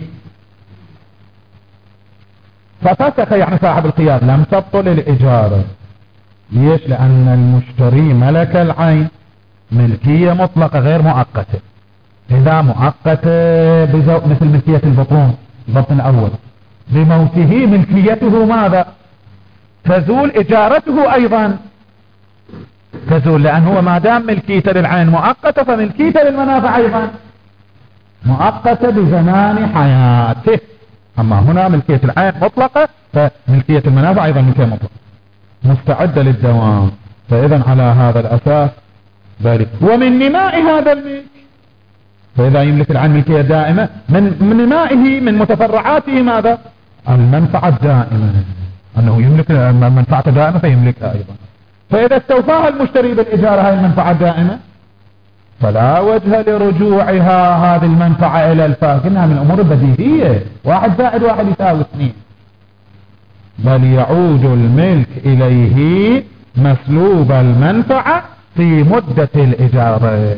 ففسخ يعني صاحب الخيار لم تبطل الإجارة. ليش؟ لأن المشتري ملك العين ملكية مطلقة غير مؤقتة. إذا مؤقتة مثل ملكية البطن الأول بموته ملكيته ماذا تزول، إجارته أيضا تزول، لأنه ما دام ملكيته للعين مؤقتة فملكيته للمنافع أيضا مؤقتة بزمان حياته. أما هنا ملكية العين مطلقة فملكية المنافع أيضا ملكية مطلقة مستعدة للدوام. فإذا على هذا الأساس ذلك. ومن نماء هذا الملك، فإذا يملك العين ملكية دائمة من نمائه من متفرعاته ماذا المنفعة الدائمة، أنه يملك منفعة دائمة فيملكها أيضا. فإذا استوفاها المشتري بالإجارة هذه المنفعة الدائمة فلا وجه لرجوعها هذه المنفعة إلى الفاقد. إنها من الأمور البديهية، 1 زائد 1 يساوي 2. بل يعود الملك إليه مسلوب المنفعة في مدة الإجارة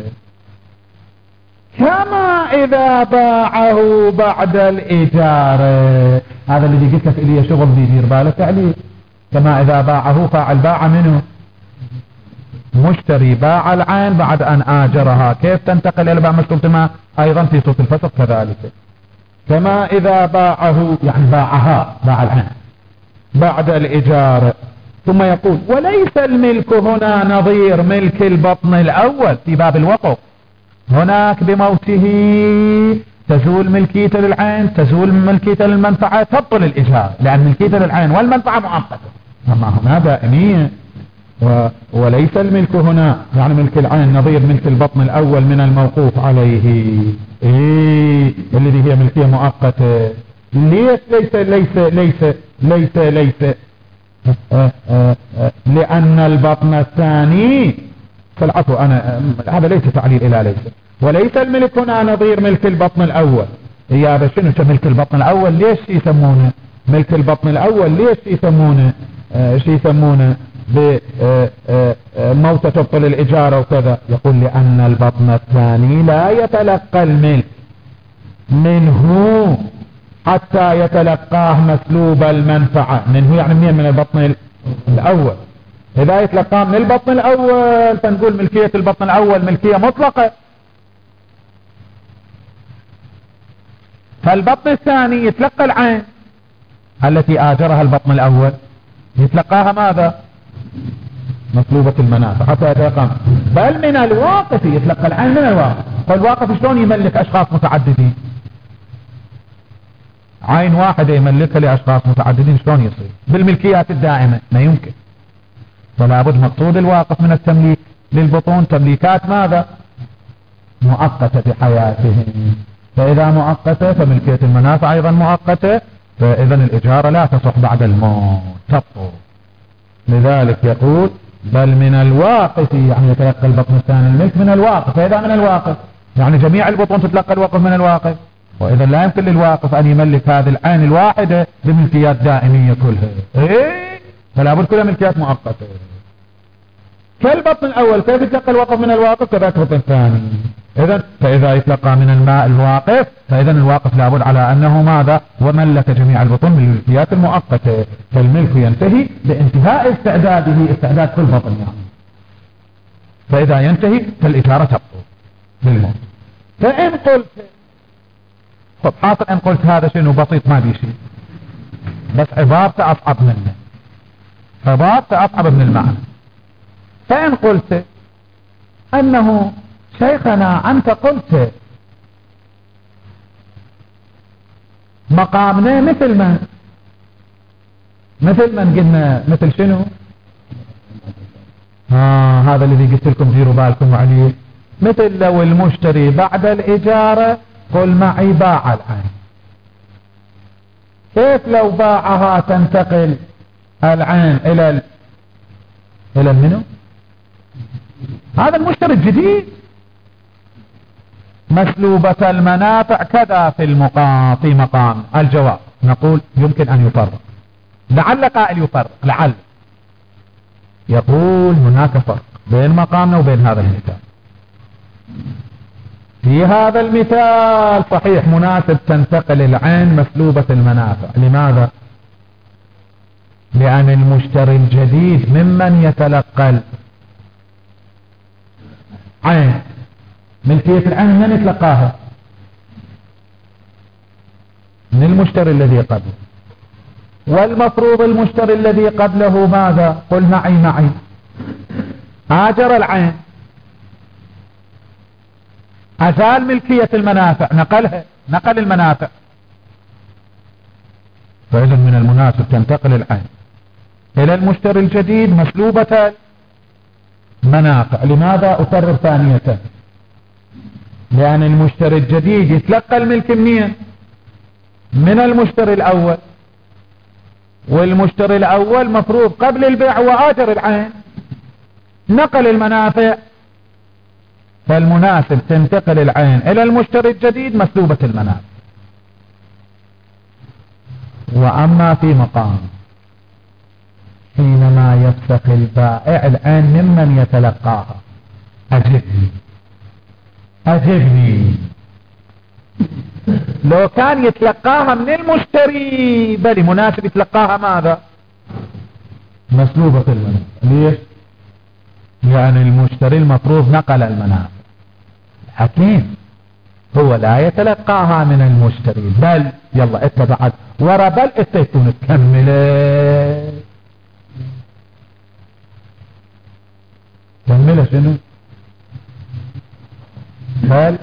كما إذا باعه بعد الإجارة. هذا اللي قلت لك إليه شغل بيدير بالك عليه. كما إذا باعه، فاعل باع منه مشتري باع العين بعد أن آجرها، كيف تنتقل إلى باع مسلوبة؟ أيضا في صوت الفسق كذلك. كما إذا باعه يعني باعها باع العين بعد الإجارة. ثم يقول وليس الملك هنا نظير ملك البطن الأول في باب الوقف. هناك بموته تزول ملكيته للعين، تزول ملكيته للمنفعة، تبطل الإجارة لأن ملكيته للعين والمنفعة مؤقتة. أما هنا دائمية. وليس الملك هنا يعني ملك العين نظير ملك البطن الأول من الموقوف عليه الذي هي ملكية مؤقتة. ليس ليس ليس ليس ليس ليس لأن البطن الثاني فالعفو أنا هذا ليس تعليل إلى ليس. وليس الملك هنا نظير ملك البطن الأول. هذا شنو ملك البطن الأول؟ ليش يسمونه ملك البطن الأول؟ ليش يسمونه بموتة تبطل الإجارة وكذا؟ يقول لأن البطن الثاني لا يتلقى الملك منه حتى يتلقاه مسلوب المنفعة منه. يعني من البطن الأول. إذا يتلقاه من البطن الأول فنقول ملكية البطن الأول ملكية مطلقة. فالبطن الثاني يتلقى العين التي آجرها البطن الأول يتلقاها ماذا مسلوبة المنافع حتى يتلقى. بل من الواقف يتلقى العين من الواقف. فالواقف شلون يملك أشخاص متعددين؟ عين واحدة يملكها لأشخاص متعددين شلون يصير بالملكيات الدائمة؟ ما يمكن. فلا بد مقصود الواقف من التمليك للبطون تمليكات ماذا مؤقتة بحياتهم. فإذا مؤقتة فملكية المنافع أيضا مؤقتة، فإذا الإجارة لا تصح بعد الموت تبطل. لذلك يقول بل من الواقف يعني يتلقى البطن الثاني الملك من الواقف. فإذا من الواقف يعني جميع البطون تتلقى الوقف من الواقف، وإذا لا يمكن للواقف أن يملك هذه العين الواحدة بملكيات دائمية كلها. فلا بد كلها ملكيات مؤقتة. كالبطن الأول كيف يتلقى الوقف من الواقف كذلك البطن الثاني. فإذا يتلقى من الماء الواقف، فإذا الواقف لابد على أنه ماذا؟ وملك جميع البطون بالملكيات المؤقتة، فالملك ينتهي بانتهاء استعداده، استعداد كل بطن يعني. فإذا ينتهي فالإجارة تبطل بالموت. فإن قلت طب حاصل إن قلت هذا شنو بسيط ما بي شيء، بس عبارته أصعب منه، عبارته أصعب من المعنى. فإن قلت أنه شيخنا أنت قلت مقامنا مثل من قلنا مثل شنو؟ هذا الذي قلت لكم ديروا بالكم عليه، مثل لو المشتري بعد الإجارة قل معي باع العين، كيف لو باعها تنتقل العين إلى منو؟ هذا المشتري الجديد. مسلوبة المنافع كذا في مقام الجواب نقول يمكن أن يفرق، لعل قائل يفرق، لعل يقول هناك فرق بين مقامنا وبين هذا المثال. في هذا المثال صحيح مناسب تنتقل العين مسلوبة المنافع. لماذا؟ لأن المشتري الجديد ممن يتلقى العين، ملكية العين من يتلقاها؟ من المشتري الذي قبله. والمفروض المشتري الذي قبله ماذا؟ قل معي آجر العين، أزال ملكية المنافع، نقل المنافع. فإذا من المناسب تنتقل العين إلى المشتري الجديد مسلوبة منافع. لماذا أكرر ثانية؟ لأن المشتري الجديد يتلقى الملك منين؟ من المشتري الأول، والمشتري الأول مفروض قبل البيع وآجر العين نقل المنافع، فالمناسب تنتقل العين إلى المشتري الجديد مسلوبة المنافع. وأما في مقام حينما يفسخ البائع العين ممن يتلقاها، أجبني لو كان يتلقاها من المشتري بل مناسب يتلقاها ماذا؟ مسلوبة المنافع. ليش؟ يعني المشتري المفروض نقل المنافع، الحكيم هو لا يتلقاها من المشتري بل يلا انت بعد ورا بل انت يكون تكمله شنو؟ بل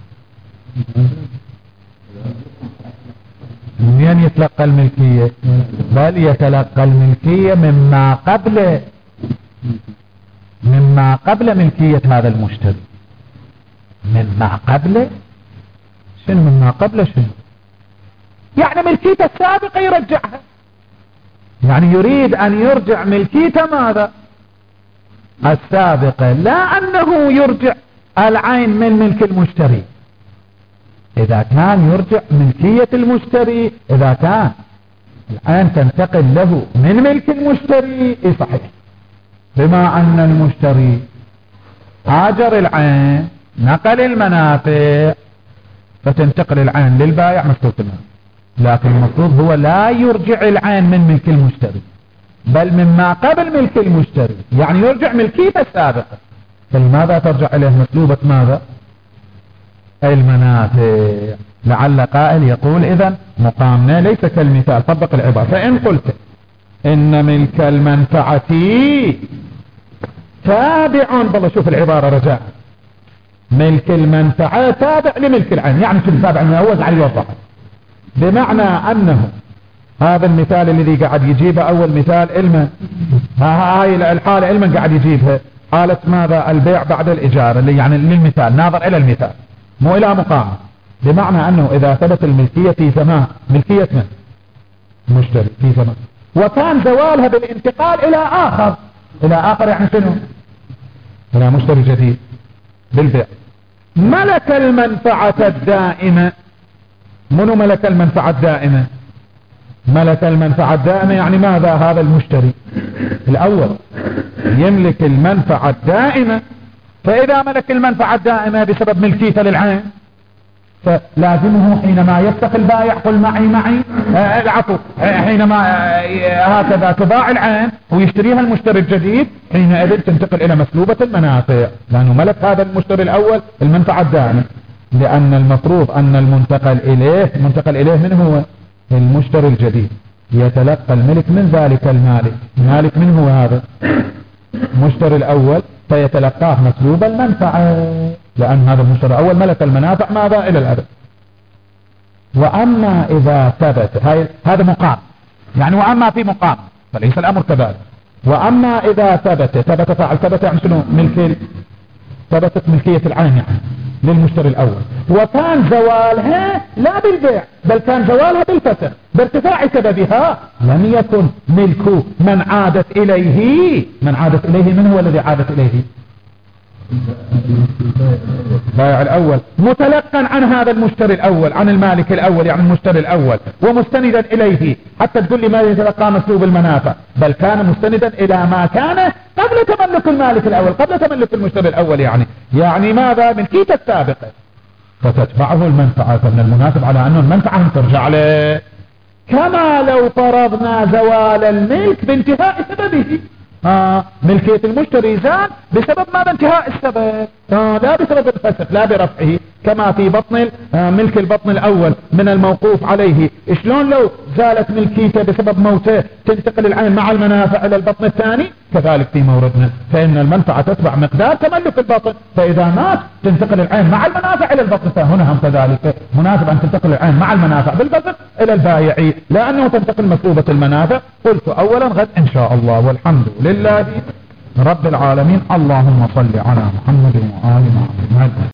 منين يتلقى الملكية؟ بل يتلقى الملكية مما قبل ملكية هذا المشتري. مما قبل شنو؟ مما قبل شنو؟ يعني ملكيته السابقة يرجعها، يعني يريد أن يرجع ملكيته ماذا؟ السابقة، لا أنه يرجع العين من ملك المشتري. إذا كان يرجع ملكية المشتري، إذا كان الآن تنتقل له من ملك المشتري صحيح، بما أن المشتري آجر العين نقل المنافع فتنتقل العين للبائع مسلوبة المنافع. لكن المفروض هو لا يرجع العين من ملك المشتري بل مما قبل ملك المشتري، يعني يرجع ملكيته السابقة. فلماذا ترجع إليه مسلوبة ماذا؟ المنافع. لعل قائل يقول إذن مقامنا ليس كالمثال، طبق العبارة. فإن قلت إن ملك المنفعة تابع، والله شوف العبارة رجاء، ملك المنفعة تابع لملك العين، يعني شو تابع من أول على يوضح، بمعنى أنه هذا المثال الذي قاعد يجيبه أول مثال علما، هاي الحالة علما قاعد يجيبها حالة ماذا؟ البيع بعد الإجارة، اللي يعني للمثال ناظر إلى المثال مو إلى مقامه، بمعنى أنه إذا ثبت الملكية في زمان، ملكية من؟ مشتري في زمان، وكان زوالها بالانتقال إلى آخر يعني شنو؟ إلى مشتري جديد بالبيع. ملك المنفعة الدائمة. منو ملك المنفعة الدائمة؟ ملك المنفعة الدائمة يعني ماذا؟ هذا المشتري الأول يملك المنفعة الدائمة فإذا ملك المنفعة الدائمة بسبب ملكيته للعين فلازمه حينما يفتح البائع قل معي العفو حينما هكذا تباع العين ويشتريها المشتري الجديد حينئذ تنتقل إلى مسلوبة المنافع لأنه ملك هذا المشتري الأول المنفعة الدائمة لأن المفروض أن المنتقل إليه من هو المشتري الجديد يتلقى الملك من ذلك المالك من هو هذا المشتري الأول فيتلقاه مسلوب المنفعة لأن هذا المشتري الأول ملك المنافع ماذا إلى الأبد. وأما إذا ثبت هذا مقام يعني وأما في مقام فليس الأمر كذلك. وأما إذا ثبت فعل ثبت يعني شنو ثبتت ملكية العين يعني للمشتري الأول وكان زوالها لا بالبيع بل كان زوالها بالفسخ بارتفاع سببها لم يكن ملك من عادت إليه من هو الذي عادت إليه بائع الأول متلقا عن هذا المشتري الأول عن المالك الأول يعني المشتري الأول ومستندا إليه حتى تقول لي ما يتلقى مسلوب المنافع بل كان مستندا إلى ما كان قبل تملك المالك الأول قبل تملك المشتري الأول يعني ماذا من كيت السابقة فتتبعه المنفعة فمن المناسب على أنه المنفعة ترجع له كما لو فرضنا زوال الملك بانتهاء سببه ملكية المشتري زاد بسبب ماذا انتهاء السبب لا بسبب الفسخ لا برفعه كما في بطن ملك البطن الأول من الموقوف عليه شلون لو زالت ملكيته بسبب موته تنتقل العين مع المنافع إلى البطن الثاني كذلك في موردنا فإن المنفعة تتبع مقدار تملك البطن فإذا مات تنتقل العين مع المنافع إلى البطن فهنا هم كذلك مناسب أن تنتقل العين مع المنافع بالبطن إلى البائع لأنه تنتقل مسلوبة المنافع. قلت أولا غد إن شاء الله والحمد لله رب العالمين. اللهم صل على محمد وآل محمد.